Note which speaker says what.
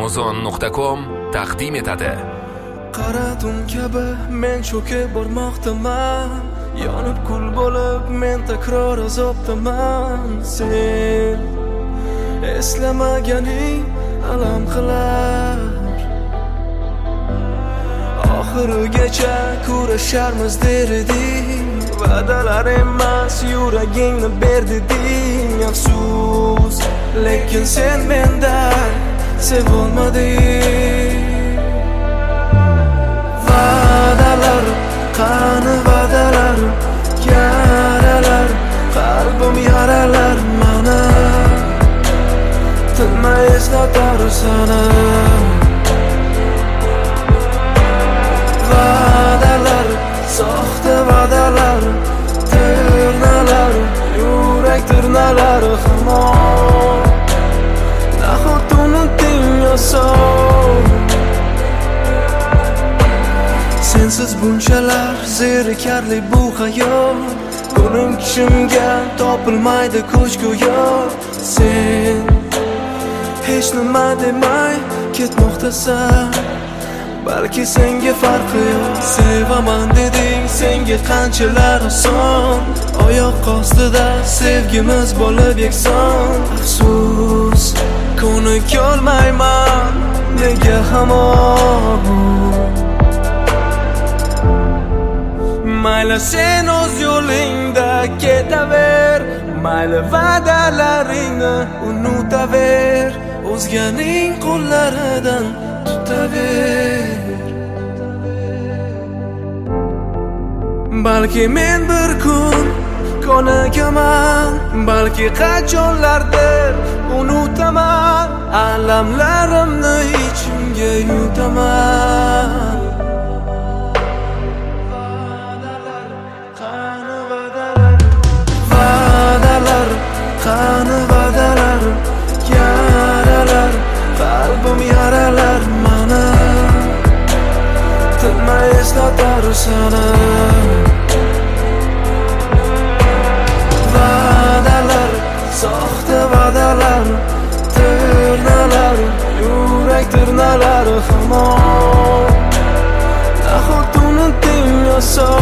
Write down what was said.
Speaker 1: Amazon.com taqdim etadi.
Speaker 2: Qaratum kabi men cho'kib bormoqdaman, yonib kul bo'lib men takror azobdaman. Sen eslamaganing alam qilar, oxirigacha kurasharmiz der eding. Va'dalar emas yuragingni ber deding. Afsus, lekin sen mendan sevolmading. Va'dalar, qani va'dalar, yaralar, qalbim yaralar mana. Tinmay eslatar sana. Va'dalar, soxta va'dalar, tirnalar, yurak tirnalari hamon. Nahot unutding oson. Sensiz bunchalar zerikarli bu hayot, ko'rim kishimga topilmaydi kuch go'yo. Sen hech nima demay ketmoqdasan, balki senga farqi yo'q. Sevaman deding senga qanchalar oson, oyoq ostida sevgimiz bo'lib yakson. Afsus, ko'nikolmayman nega hamon. Mayli sen o'z yo'lingda ketaver, mayli va'dalaringni unutaver, o'zganing qo'llaridan tutaver. Balki men bir kun ko'nikaman, balki qachonlardir unutaman, alamlarimni ichimga yutaman. Va'dalar, qani va'dalar, yaralar, qalbim yaralar mana. Tinmay eslatar sana. Va'dalar, soxta va'dalar, tirnalar, yurak tirnalari hamon. Nahot unutding oson.